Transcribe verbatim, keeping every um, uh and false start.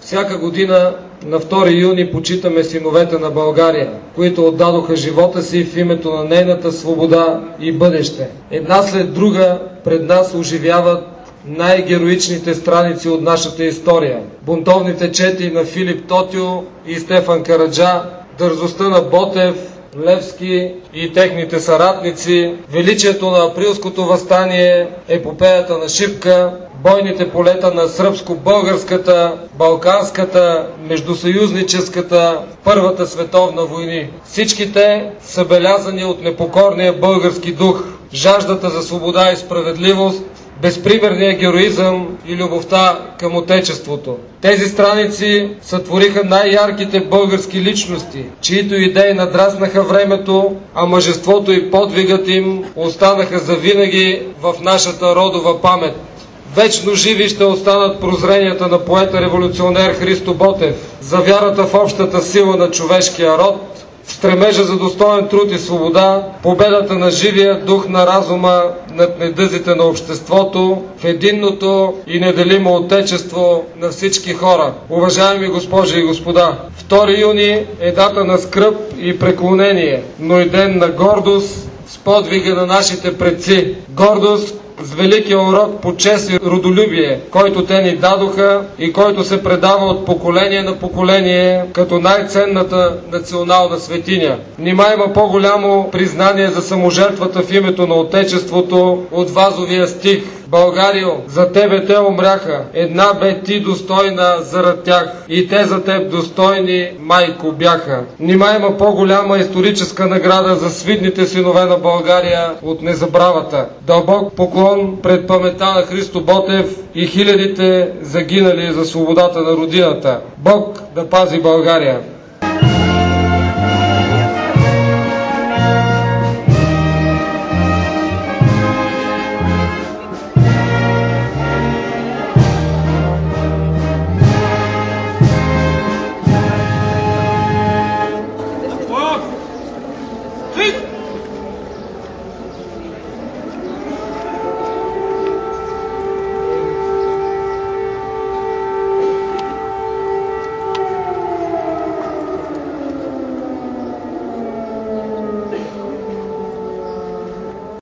Всяка година на втори юни почитаме синовете на България, които отдадоха живота си в името на нейната свобода и бъдеще. Една след друга пред нас оживяват най-героичните страници от нашата история. Бунтовните чети на Филип Тотю и Стефан Караджа, дързостта на Ботев, Левски и техните съратници, величието на априлското въстание, епопеята на Шипка, бойните полета на сръбско-българската, балканската, междусъюзническата, Първата световна войни. Всички те са белязани от непокорния български дух, жаждата за свобода и справедливост, безпримерния героизъм и любовта към Отечеството. Тези страници сътвориха най-ярките български личности, чието идеи надраснаха времето, а мъжеството и подвигът им останаха завинаги в нашата родова памет. Вечно живи ще останат прозренията на поета-революционер Христо Ботев за вярата в общата сила на човешкия род, в стремежа за достоен труд и свобода, победата на живия дух на разума над недъзите на обществото, в единното и неделимо отечество на всички хора. Уважаеми госпожи и господа, втори юни е дата на скръб и преклонение, но и ден на гордост с подвига на нашите предци. Гордост с великия урок по чест и родолюбие, който те ни дадоха и който се предава от поколение на поколение като най-ценната национална светиня. Нима има по-голямо признание за саможертвата в името на Отечеството от вазовия стих: Българио, за тебе те умряха, една бе ти достойна зарад тях, и те за теб достойни, майко, бяха. Нима има по-голяма историческа награда за свидните синове на България от незабравата. Дълбок поклон пред паметта на Христо Ботев и хилядите загинали за свободата на родината. Бог да пази България!